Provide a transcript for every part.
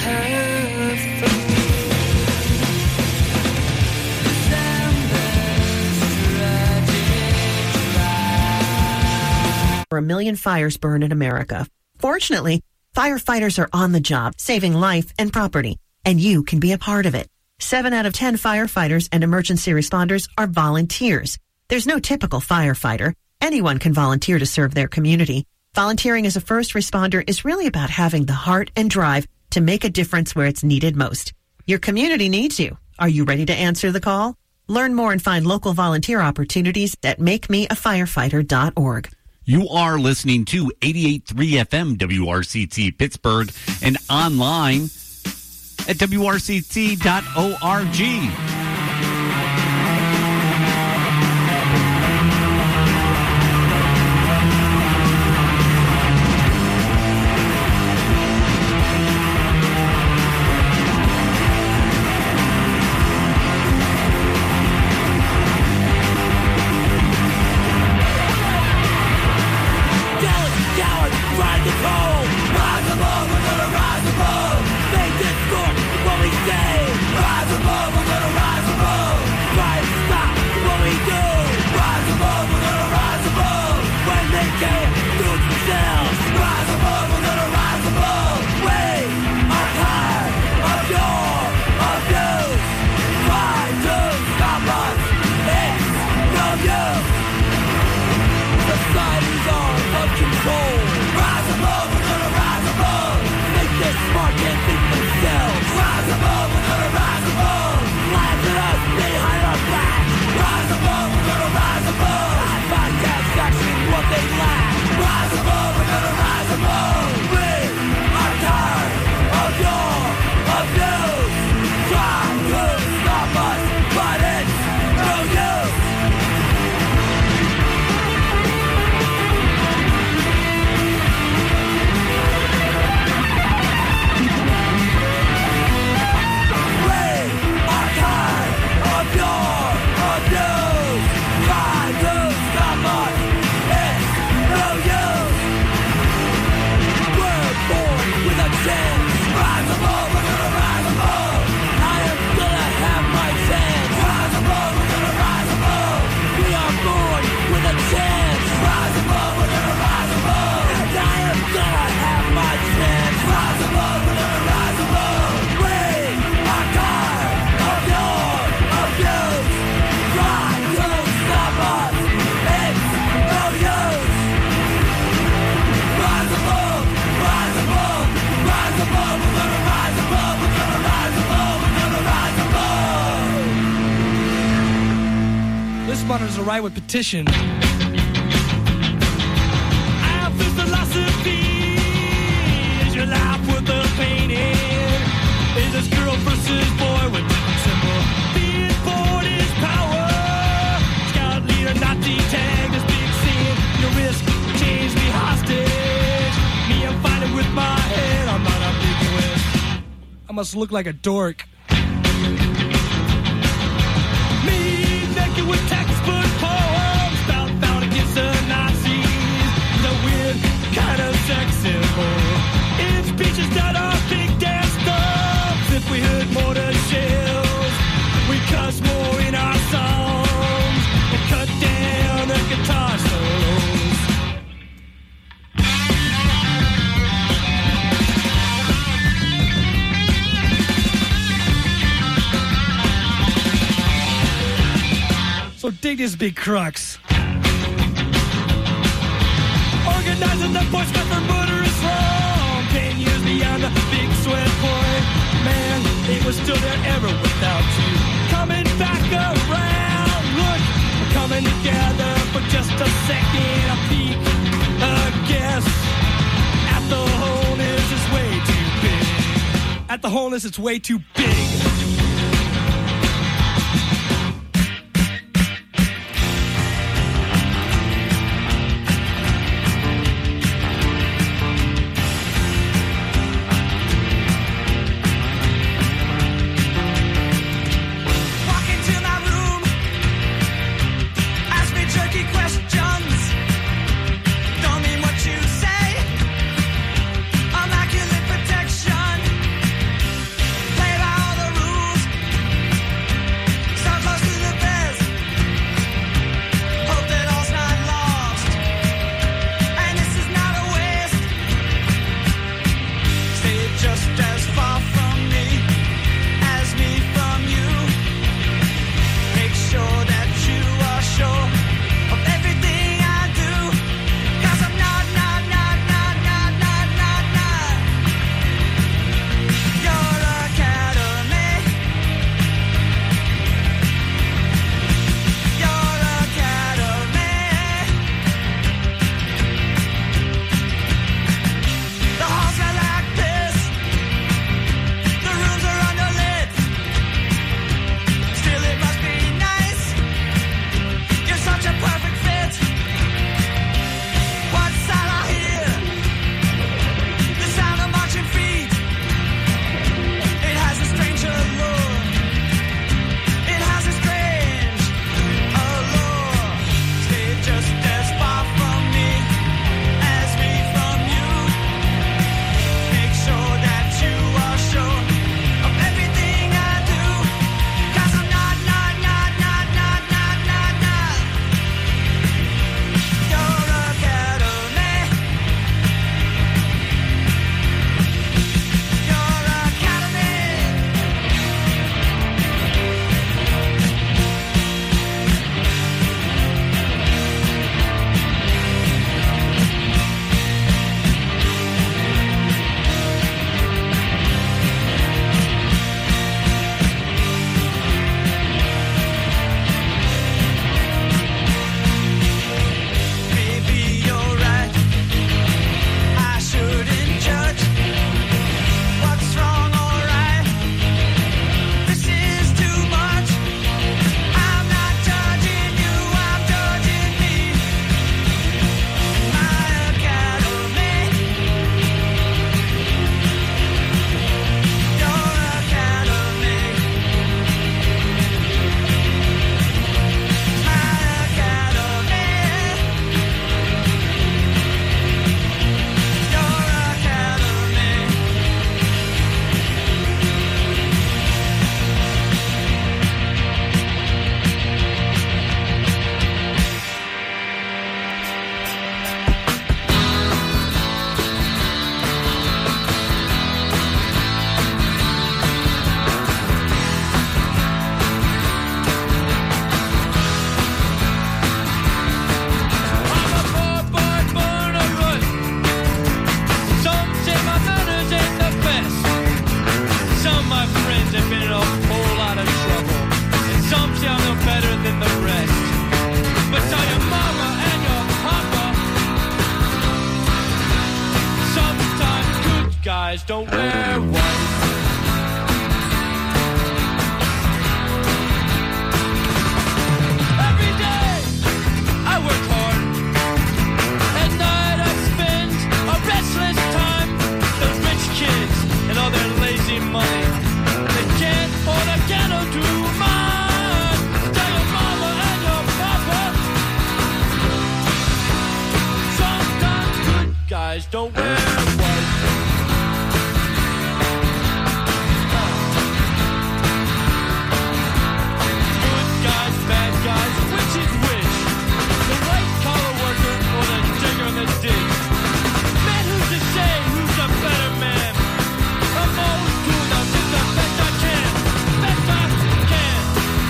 have for me. A million fires burn in America. Fortunately, firefighters are on the job, saving life and property, and you can be a part of it. 7 out of 10 firefighters and emergency responders are volunteers. There's no typical firefighter. Anyone can volunteer to serve their community. Volunteering as a first responder is really about having the heart and drive to make a difference where it's needed most. Your community needs you. Are you ready to answer the call? Learn more and find local volunteer opportunities at makemeafirefighter.org. You are listening to 88.3 FM WRCT Pittsburgh and online at WRCT.org. Responders are right with petition. I have this philosophy. Is your life worth the painting? Is this girl versus boy with different symbol? Being born is power. Scout leader, Nazi tag, this big scene. Your risk, change me hostage. Me, I'm fighting with my head. I'm not ambiguous. I must look like a dork. With textbook poems found against the Nazis, the weird kind of sex symbol. In speeches that are big dance thumbs. If we heard mortar shells, we cuss more in our songs and cut down the guitar solos. So dig this big crux. Organizing the boys got their murderous wrong. 10 years beyond the big sweat point. Man, it was still there ever without you. Coming back around. Look, we're coming together for just a second. A peek, a guess. At the wholeness, it's way too big. At the wholeness, it's way too big. guys don't wear white. Every day I work hard. At night I spend a restless time. Those rich kids and all their lazy money, they can't hold a candle to mine. Tell your mama and your papa, sometimes good guys don't wear white. Good guys, bad guys, which is which? The white collar worker or the digger in the ditch? Man, who's to say who's a better man? I'm always doing the best I can. Best I can.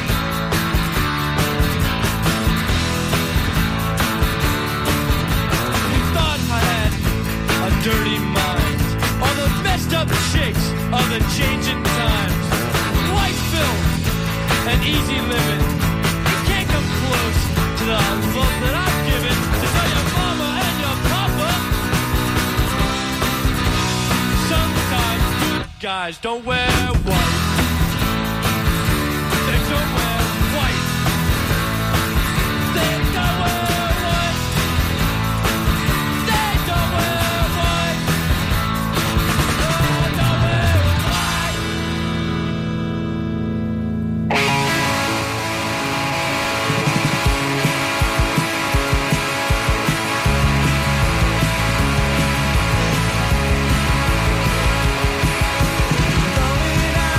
You thought I had a dirty mind. All the messed up chicks of the changing times. White film and easy living. You can't come close to the love that I've given to tell your mama and your papa. Sometimes good guys don't wear white. They don't wear white. They don't wear white. They don't wear white. They don't wear white. Going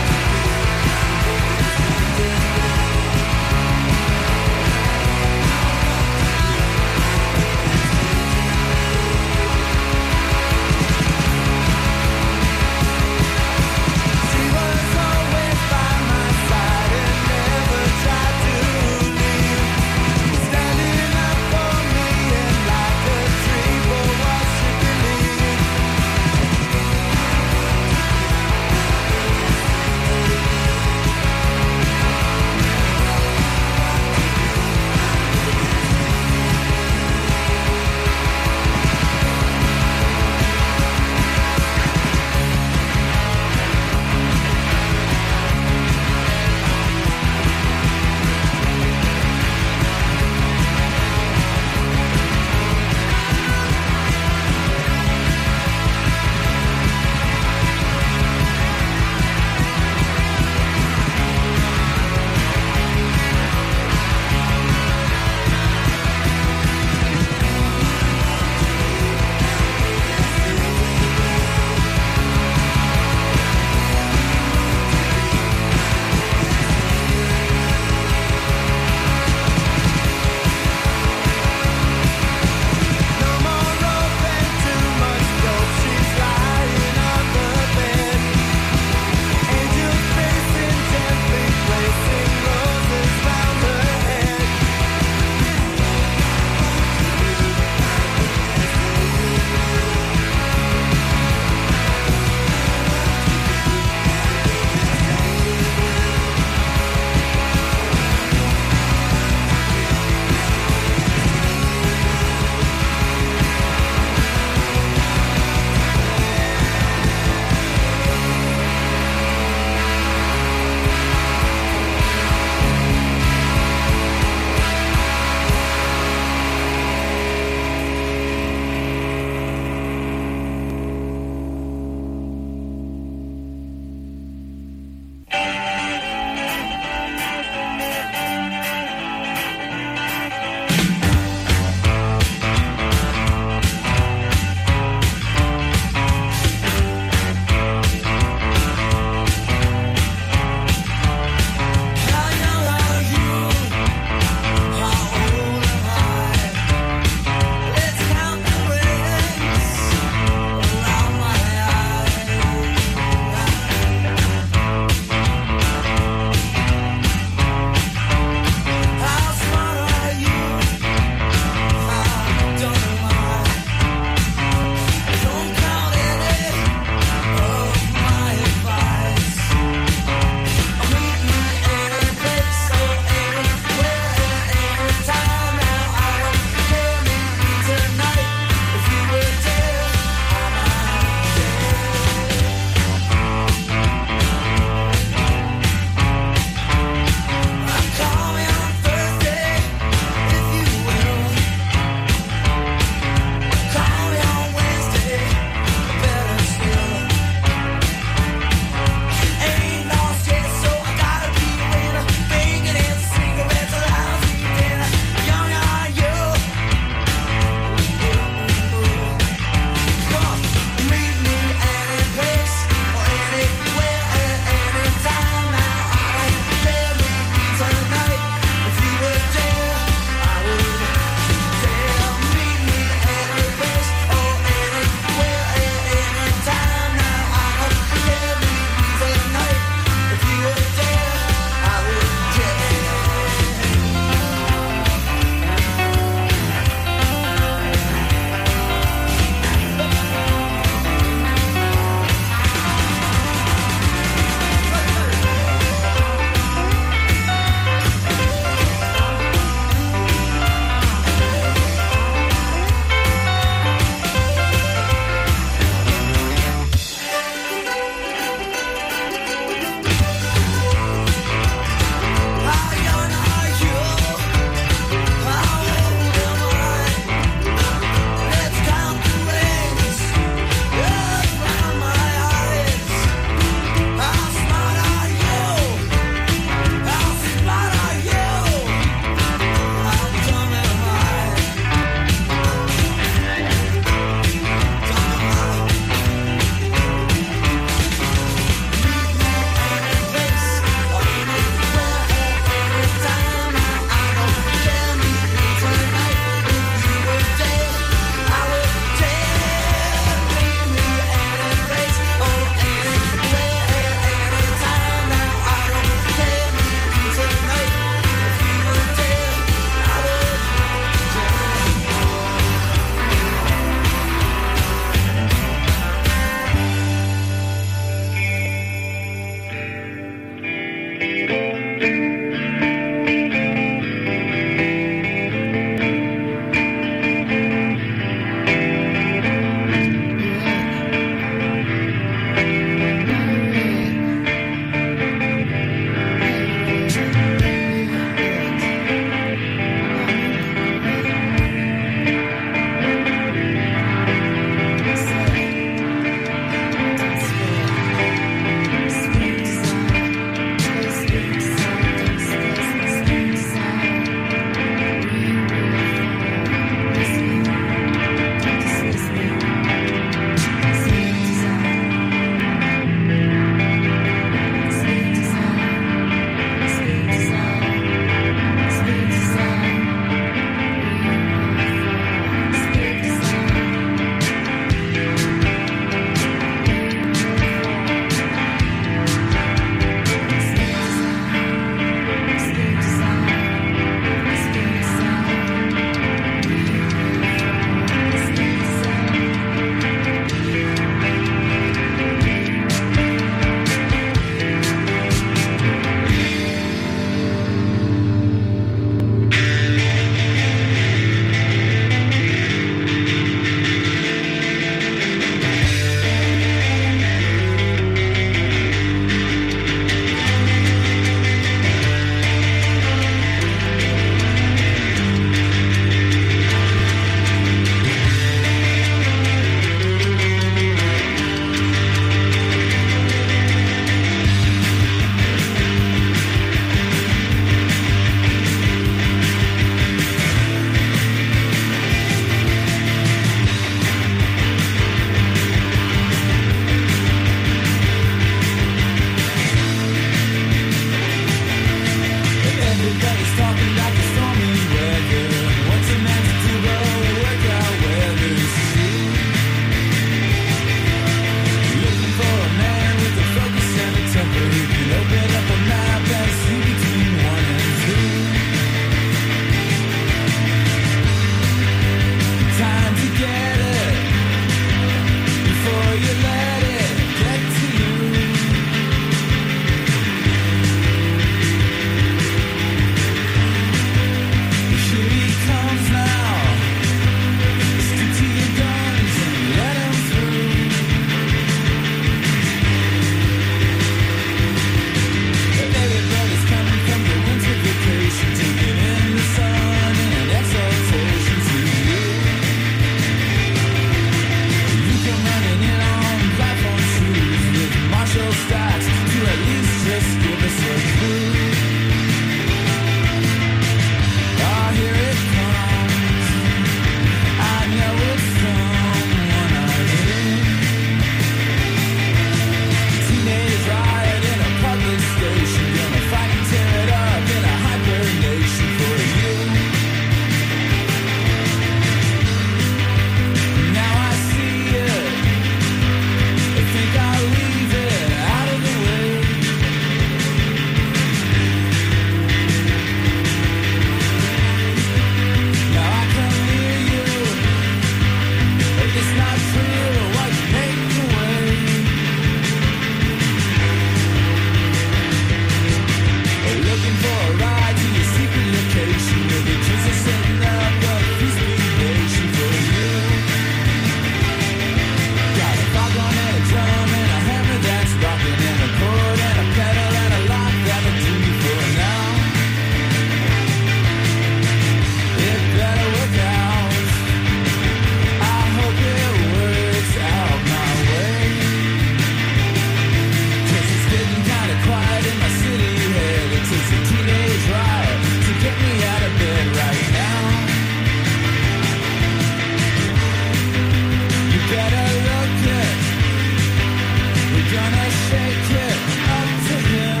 shake it up to him.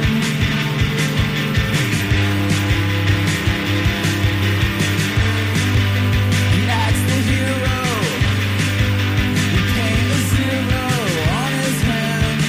He acts the hero. He paint a zero on his hand.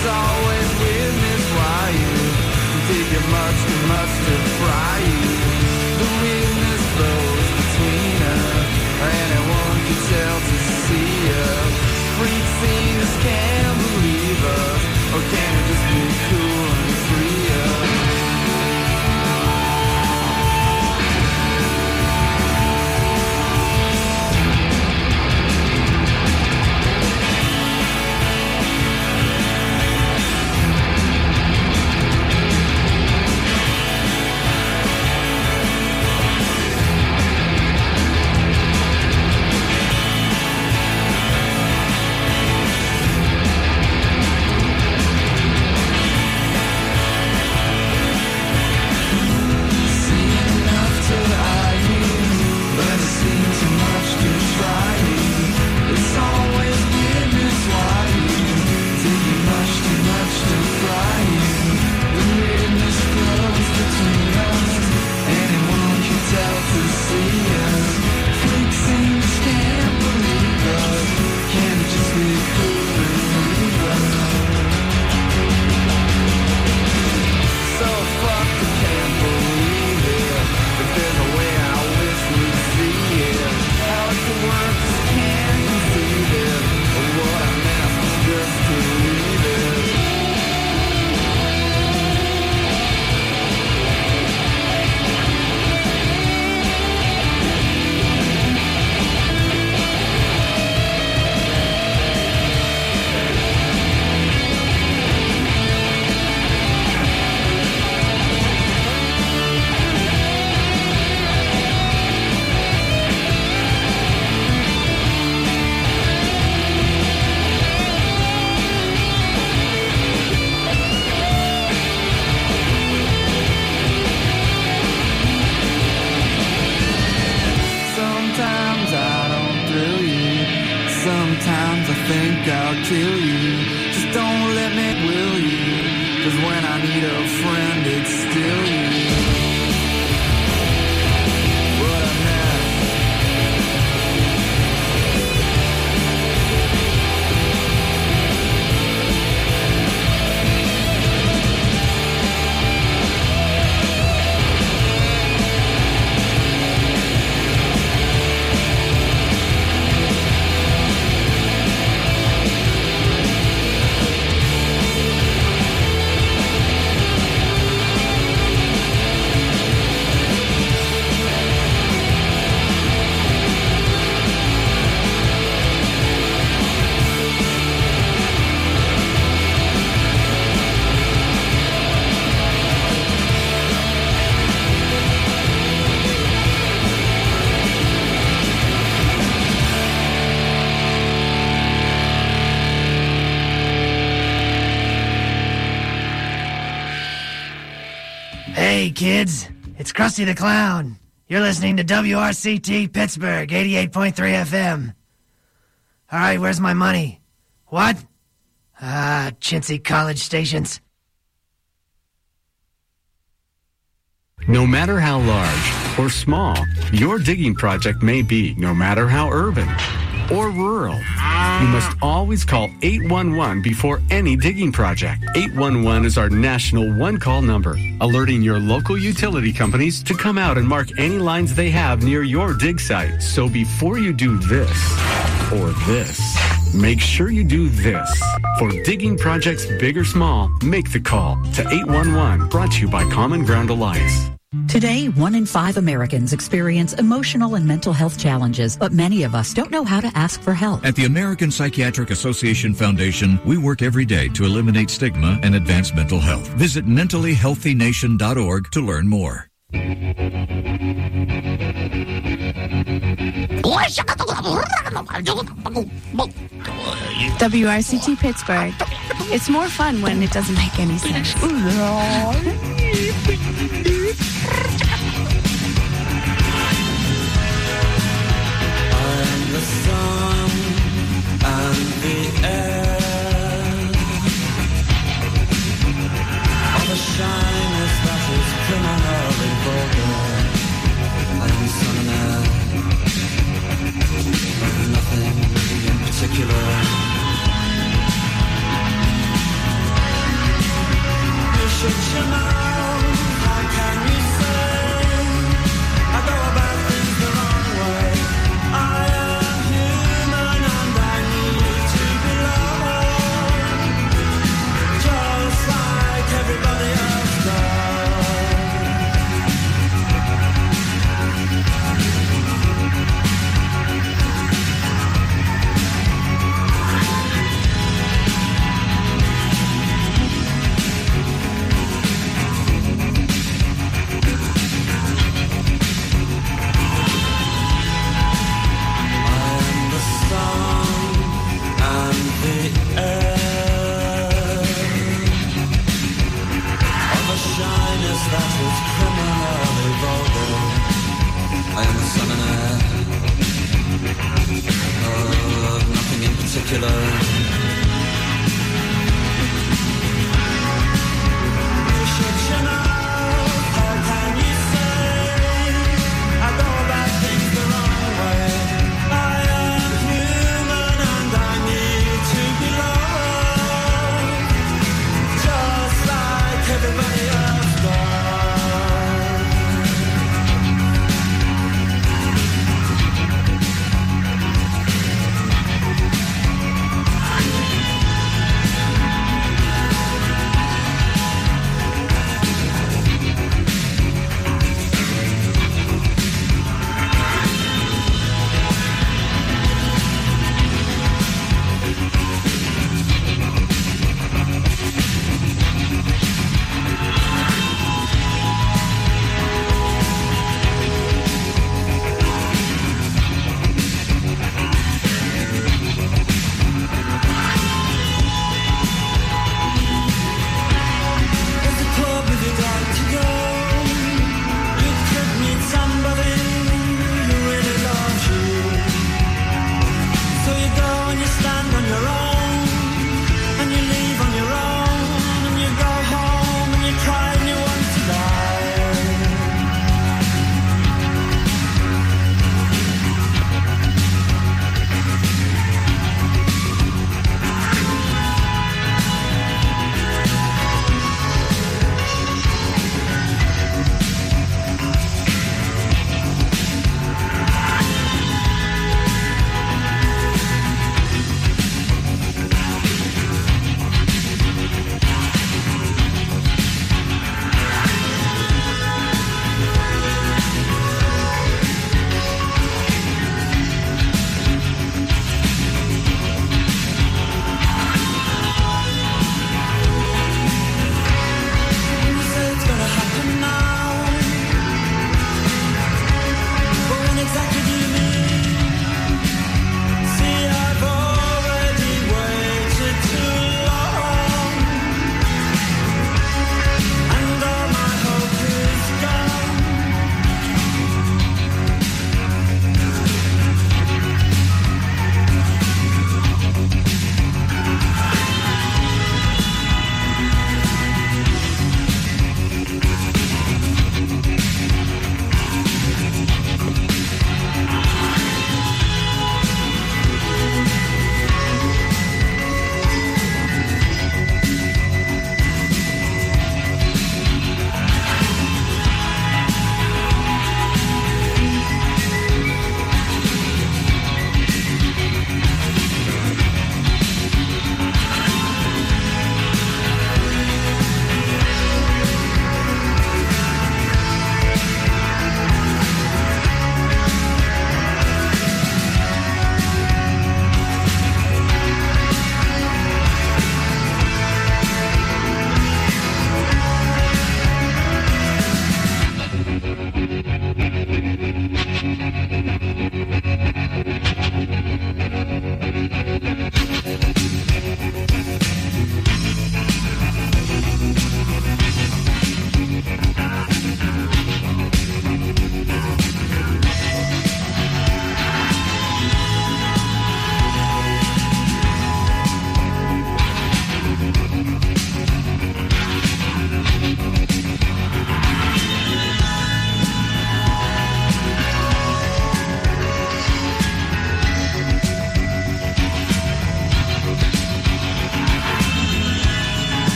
It's always with Miss Why-You. Take you much too much to fry you. The weirdness flows between us. Anyone can tell to see us. Freak scenes can't believe us. Or can it just be cool and free us? Hey, kids, it's Krusty the Clown. You're listening to WRCT Pittsburgh, 88.3 FM. All right, where's my money? What? Chintzy college stations. No matter how large or small your digging project may be, no matter how urban or rural, you must always call 811 before any digging project. 811 is our national one-call number, alerting your local utility companies to come out and mark any lines they have near your dig site. So before you do this or this, make sure you do this. For digging projects big or small, make the call to 811, brought to you by Common Ground Alliance. Today, 1 in 5 Americans experience emotional and mental health challenges, but many of us don't know how to ask for help. At the American Psychiatric Association Foundation, we work every day to eliminate stigma and advance mental health. Visit mentallyhealthynation.org to learn more. WRCT Pittsburgh. It's more fun when it doesn't make any sense. I'm the sun and the air. All the shyness that is criminal and vulgar. I am sun and air. Nothing in particular. particular. You should know, how can you say I go about things the wrong way? I am human and I need to be loved, just like everybody else does. I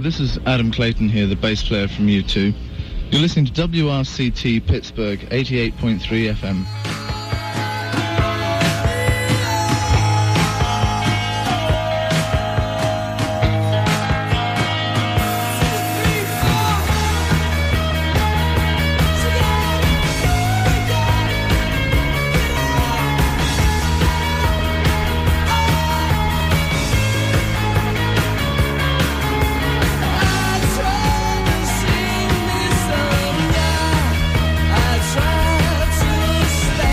this is Adam Clayton here, the bass player from U2. You're listening to WRCT Pittsburgh, 88.3 FM. I try to stay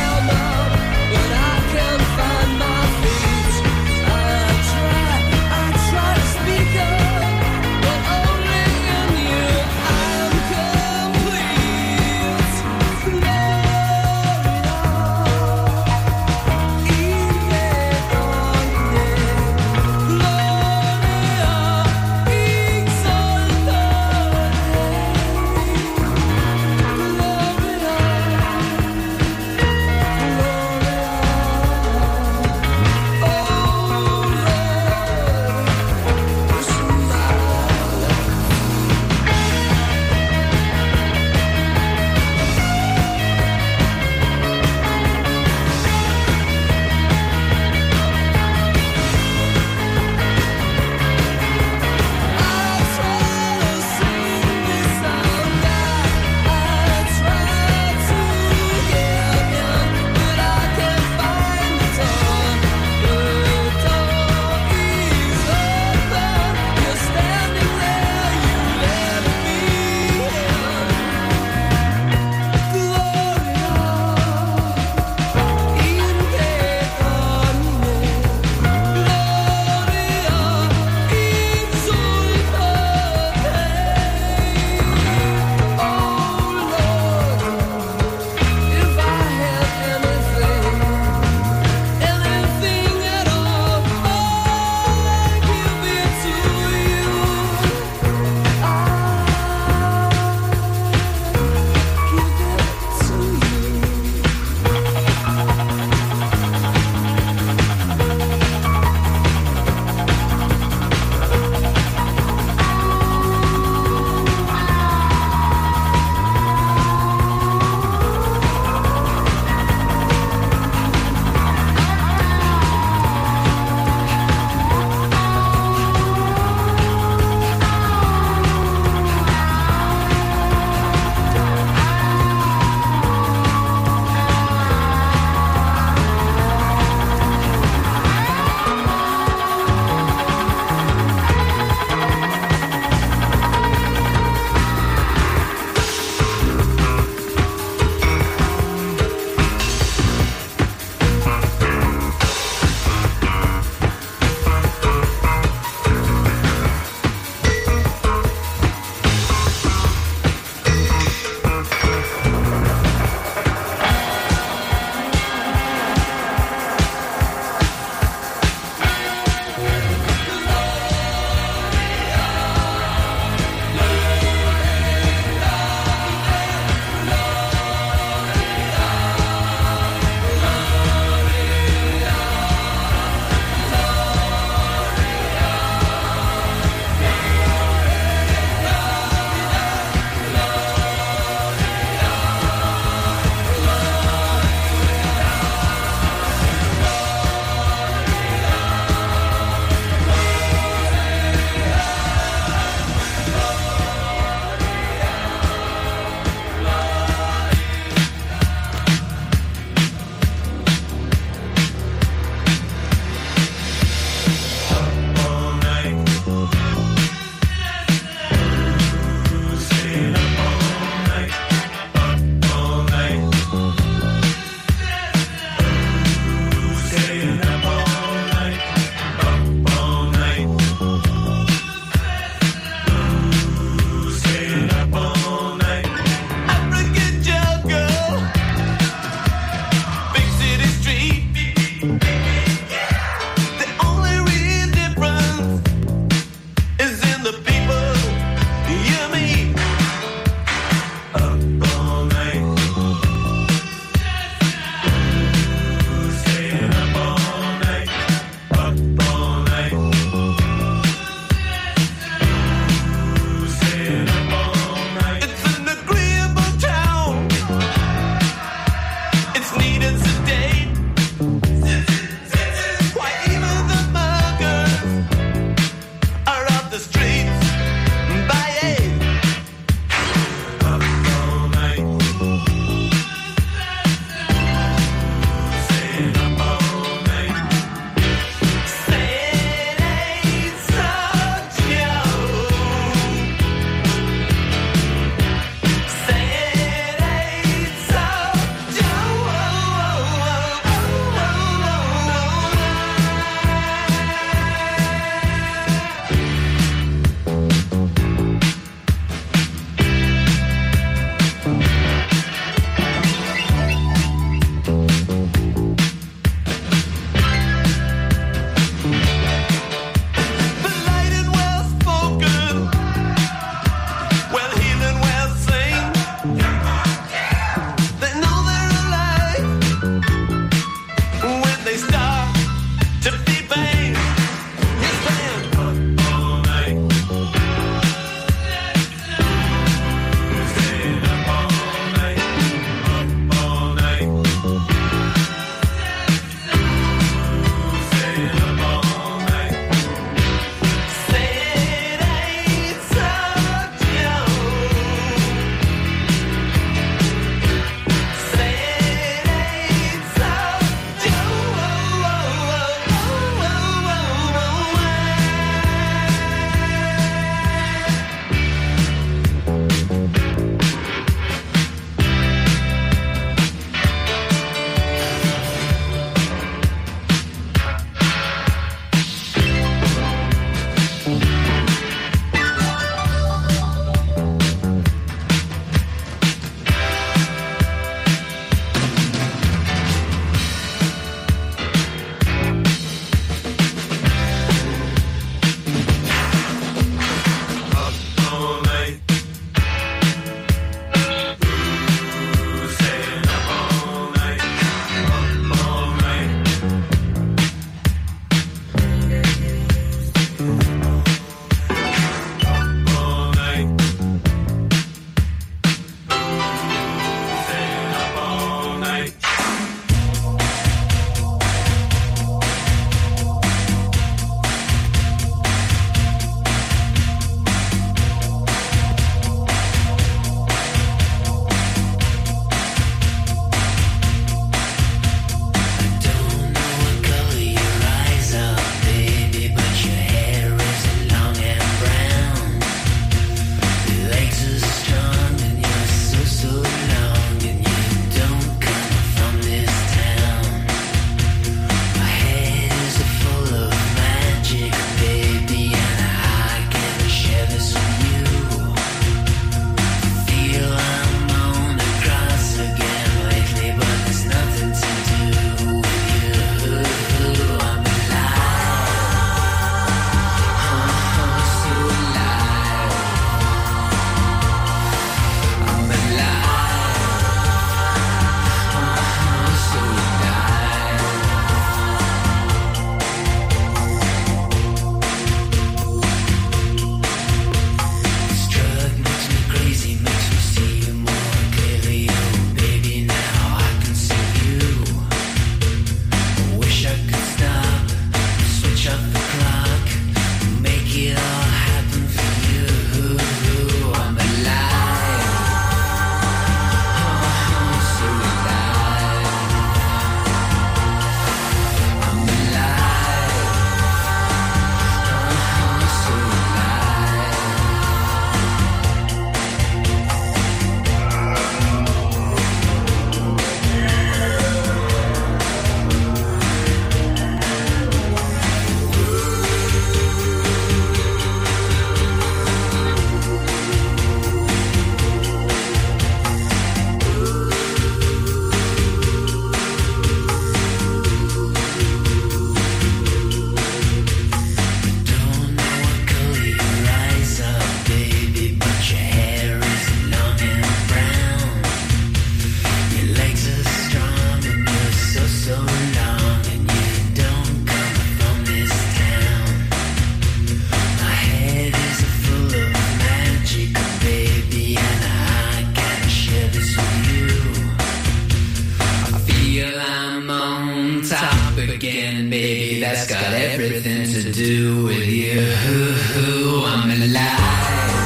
Maybe that's got everything to do with you. I'm alive.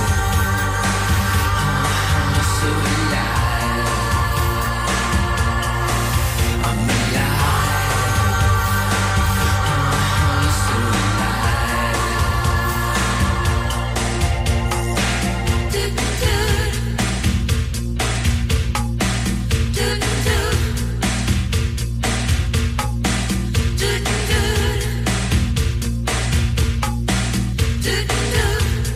So alive. I'm alive. So alive.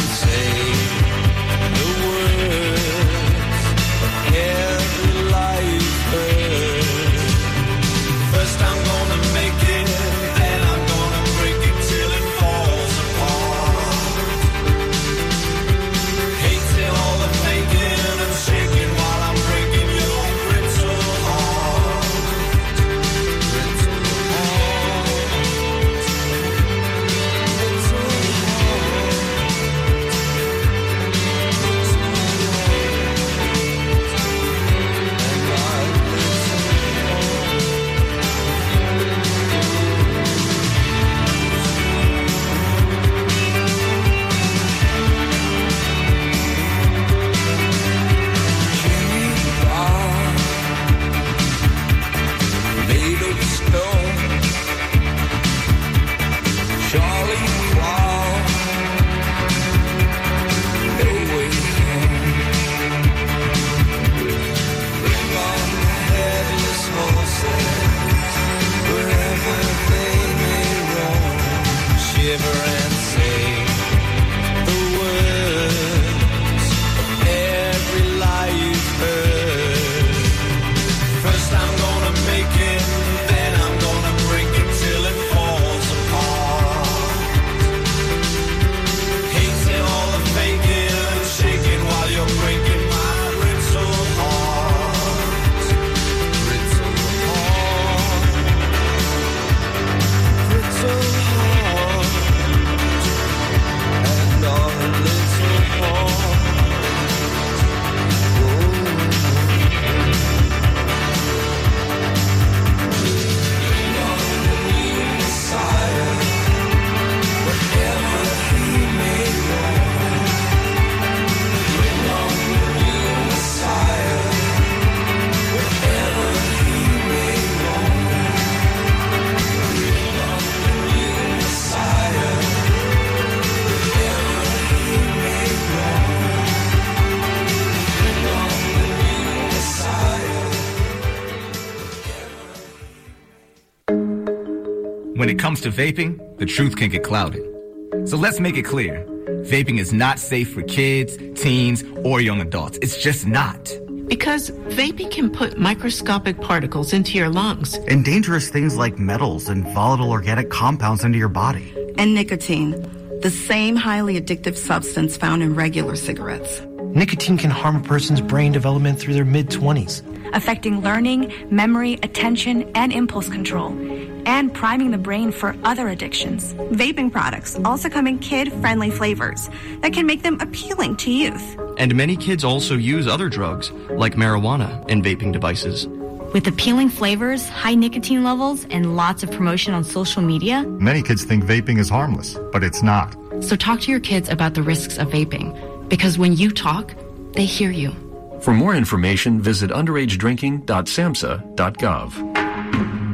say the words of every lie you've heard. First I'm gonna make it, then I'm gonna break it till it falls apart. Hating all the faking and shaking while I'm breaking your brittle heart. Brittle heart. Brittle made of stone, Charlie Brown, no way home. Bring on the headless horses, wherever they may roam. Shiver and say the words of every lie you've heard. First I'm gonna make it, then I'm gonna break it till it falls apart. Hating all the faking and shaking while you're breaking my brittle heart. Brittle heart. Brittle heart. And our little heart. When it comes to vaping, the truth can get clouded. So let's make it clear. Vaping is not safe for kids, teens, or young adults. It's just not. Because vaping can put microscopic particles into your lungs. And dangerous things like metals and volatile organic compounds into your body. And nicotine, the same highly addictive substance found in regular cigarettes. Nicotine can harm a person's brain development through their mid-20s. Affecting learning, memory, attention, and impulse control, and priming the brain for other addictions. Vaping products also come in kid-friendly flavors that can make them appealing to youth. And many kids also use other drugs, like marijuana, in vaping devices. With appealing flavors, high nicotine levels, and lots of promotion on social media, many kids think vaping is harmless, but it's not. So talk to your kids about the risks of vaping, because when you talk, they hear you. For more information, visit underagedrinking.samhsa.gov.